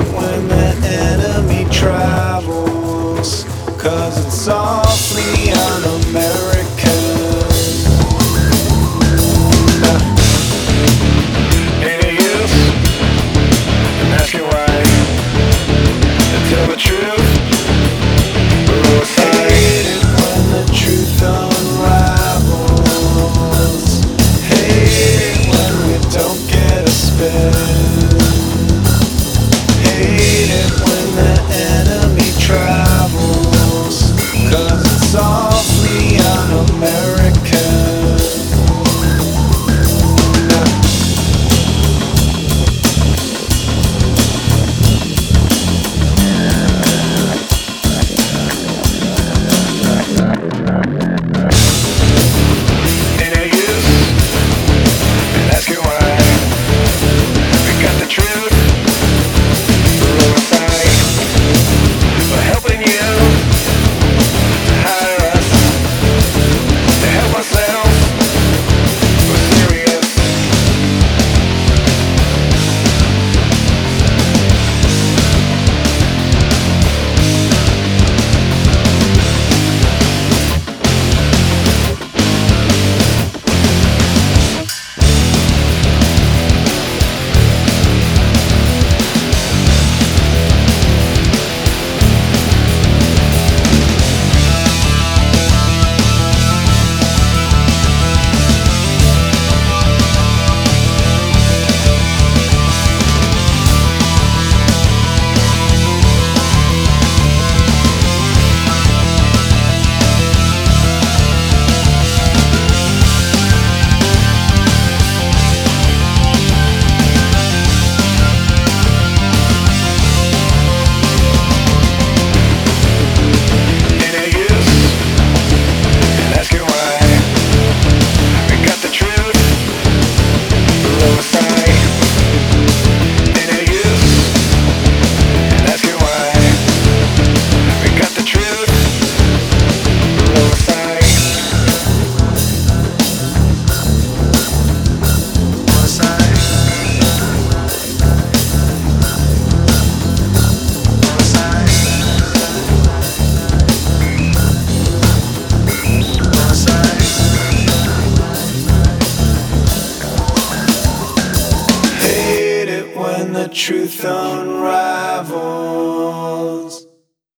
when the enemy travels, 'cause it's awfully un-American. Any use in asking why? To tell the truth, hate it when the truth unravels. Hate it when we don't get a spin. Hate it when the enemy travels, 'cause it's awfully un-American. Truth unravels.